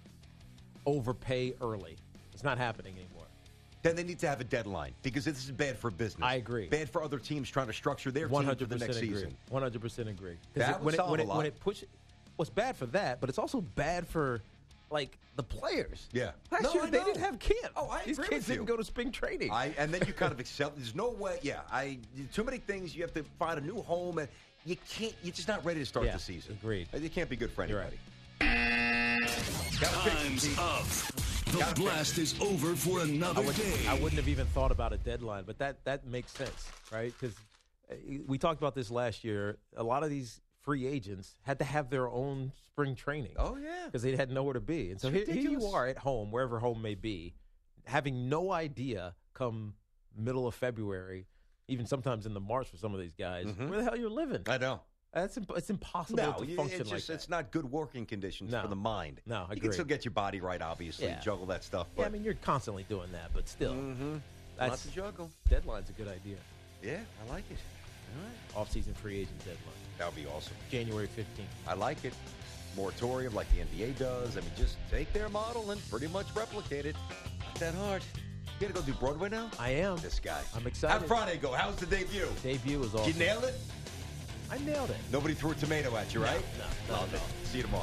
Speaker 3: overpay early. It's not happening anymore.
Speaker 2: Then they need to have a deadline because this is bad for business.
Speaker 3: I agree.
Speaker 2: Bad for other teams trying to structure their
Speaker 3: One
Speaker 2: team for
Speaker 3: hundred
Speaker 2: the next
Speaker 3: percent agree.
Speaker 2: season.
Speaker 3: One hundred percent agree. 'Cause
Speaker 2: That
Speaker 3: it-
Speaker 2: would
Speaker 3: when it,
Speaker 2: solve
Speaker 3: when
Speaker 2: a
Speaker 3: it,
Speaker 2: lot.
Speaker 3: when it push, well, it's bad for that, but it's also bad for like the players.
Speaker 2: Yeah.
Speaker 3: last
Speaker 2: No,
Speaker 3: year
Speaker 2: I
Speaker 3: they
Speaker 2: know.
Speaker 3: didn't have camp.
Speaker 2: Oh, I
Speaker 3: These
Speaker 2: agree
Speaker 3: kids
Speaker 2: with you.
Speaker 3: didn't go to spring training.
Speaker 2: I and then you kind of accept. There's no way. Yeah, I too many things. You have to find a new home, and you can't. You're just not ready to start
Speaker 3: Yeah,
Speaker 2: the season.
Speaker 3: agreed.
Speaker 2: It can't be good for
Speaker 3: You're
Speaker 2: anybody.
Speaker 3: right.
Speaker 8: Time's up. The blast is over for another
Speaker 3: I would,
Speaker 8: day.
Speaker 3: I wouldn't have even thought about a deadline, but that, that makes sense, right? Because we talked about this last year. A lot of these free agents had to have their own spring training.
Speaker 2: Oh, yeah.
Speaker 3: Because they had nowhere to be. And so here, here you are at home, wherever home may be, having no idea come middle of February, even sometimes in the March for some of these guys,
Speaker 2: Mhm.
Speaker 3: where the hell you're living.
Speaker 2: I know.
Speaker 3: That's imp- it's impossible
Speaker 2: No,
Speaker 3: to
Speaker 2: you-
Speaker 3: function
Speaker 2: it's
Speaker 3: like
Speaker 2: just,
Speaker 3: that.
Speaker 2: it's not good working conditions
Speaker 3: No.
Speaker 2: for the mind.
Speaker 3: No, I
Speaker 2: You
Speaker 3: agree.
Speaker 2: can still get your body right, obviously,
Speaker 3: Yeah.
Speaker 2: juggle that stuff.
Speaker 3: Yeah,
Speaker 2: But
Speaker 3: I mean, you're constantly doing that, but still.
Speaker 2: mm-hmm.
Speaker 3: That's
Speaker 2: Not to juggle.
Speaker 3: Deadline's a good idea.
Speaker 2: Yeah, I like it. All right.
Speaker 3: Off-season free agent deadline.
Speaker 2: That would be awesome.
Speaker 3: January fifteenth.
Speaker 2: I like it. Moratorium like the N B A does. I mean, just take their model and pretty much replicate it. Not that hard. You got to go do Broadway now?
Speaker 3: I am.
Speaker 2: This guy.
Speaker 3: I'm excited.
Speaker 2: How'd Friday go? How's the debut?
Speaker 3: Debut was
Speaker 2: Did
Speaker 3: awesome.
Speaker 2: you nail it?
Speaker 3: I nailed it.
Speaker 2: Nobody threw a tomato at you, right?
Speaker 3: No, no,
Speaker 2: Love
Speaker 3: no.
Speaker 2: it. See you tomorrow.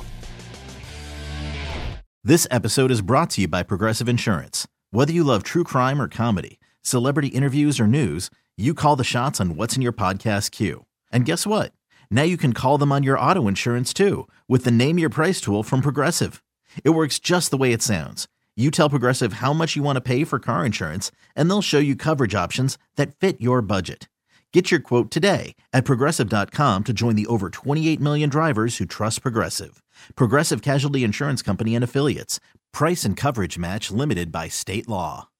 Speaker 9: This episode is brought to you by Progressive Insurance. Whether you love true crime or comedy, celebrity interviews or news, you call the shots on what's in your podcast queue. And guess what? Now you can call them on your auto insurance too with the Name Your Price tool from Progressive. It works just the way it sounds. You tell Progressive how much you want to pay for car insurance, and they'll show you coverage options that fit your budget. Get your quote today at Progressive dot com to join the over twenty-eight million drivers who trust Progressive. Progressive Casualty Insurance Company and Affiliates. Price and coverage match limited by state law.